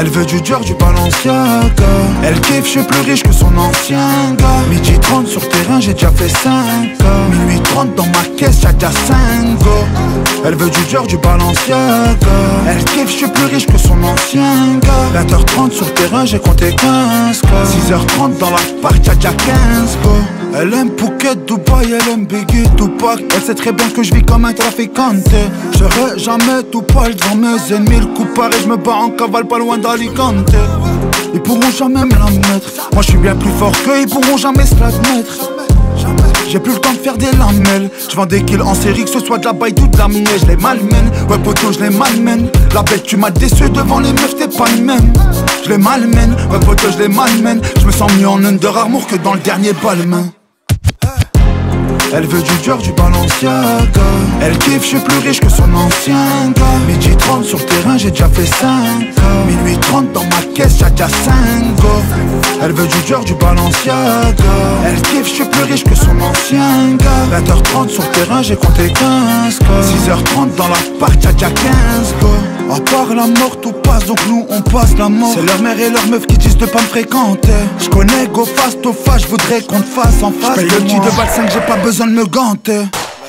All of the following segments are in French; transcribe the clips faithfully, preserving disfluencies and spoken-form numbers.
Elle veut du Dior, du Balenciaga. Elle kiffe, je suis plus riche que son ancien gars. Midi trente sur terrain, j'ai déjà fait cinq gars. Minuit trente dans ma caisse, y'a déjà cinq go. Elle veut du Dior, du Balenciaga. Elle kiffe, je suis plus riche que son ancien gars. Vingt heures trente sur terrain, j'ai compté quinze gars. Six heures trente dans l'appart, y'a déjà quinze go. Elle aime Phuket, Dubaï, elle aime Biggie, Tupac. Elle sait très bien que je vis comme un trafiquante. Je serai jamais tout pâle devant mes ennemis. Le coup pareil, je me bats en cavale pas loin d'Alicante. Ils pourront jamais me la mettre. Moi je suis bien plus fort qu'eux, ils pourront jamais se l'admettre. J'ai plus le temps de faire des lamelles. Je vends des kills en série, que ce soit de la baille ou de la mienne. Je les malmène, ouais poto je les malmène. La bête tu m'as déçu devant les meufs, t'es pas le même. Je les malmène, ouais poto je les malmène. Je me sens mieux en Under Armour que dans le dernier Balmain. Elle veut du Dior, du Balenciaga. Elle kiffe, je suis plus riche que son ancien gars. Midi trente sur terrain, j'ai déjà fait cinq gars. Minuit trente dans ma caisse, y'a déjà cinq go. Elle veut du Dior, du Balenciaga. Elle kiffe, je suis plus riche que son ancien gars. Vingt heures trente sur terrain, j'ai compté quinze gars. Six heures trente dans l'appart, y'a déjà quinze go. À part la mort, tout passe, donc nous on passe la mort. C'est leur mère et leur meuf qui disent de pas me fréquenter. J'connais go fast au face, j'voudrais qu'on te fasse en face. J'paye le petit de balle cinq, j'ai pas besoin de me ganter.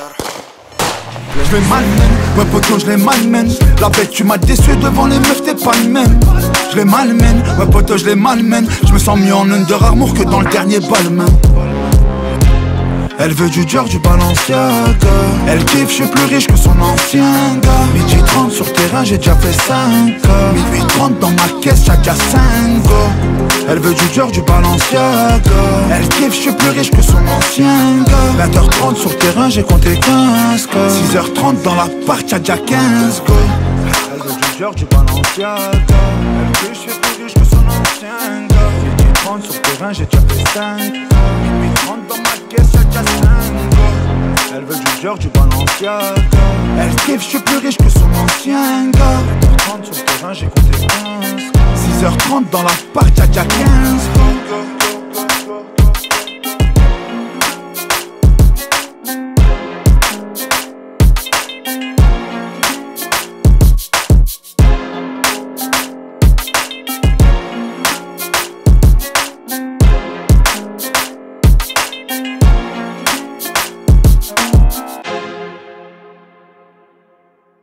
Je les malmène, ouais poto je les malmène. La bête tu m'as déçu devant les meufs, t'es pas le même. Je les malmène, ouais poto je les malmène. Je me sens mieux en Under Armour que dans le dernier Balmain. Elle veut du Dior, du Balenciaga. Elle kiffe, je suis plus riche que son ancien gars. Midi trente sur terrain, j'ai déjà fait cinq gars. Minuit trente dans ma caisse, y'a déjà cinq go. Elle veut du Dior, du Balenciaga. Elle kiffe, je suis plus riche que son ancien gars. Vingt heures trente sur terrain, j'ai compté quinze gars. Six heures trente dans l'appart, y'a déjà quinze go. Elle veut du Dior, du Balenciaga. Elle kiffe, je suis plus riche que son ancien gars. Midi trente sur terrain, j'ai déjà fait cinq gars. Minuit trente dans ma caisse, y'a déjà cinq go. Elle veut du Dior, du Balenciaga. Elle kiffe, je suis plus riche que son ancien gars. Vingt heures trente sur terrain, j'ai compté quinze. Six heures trente dans l'appart, y'a déjà quinze go.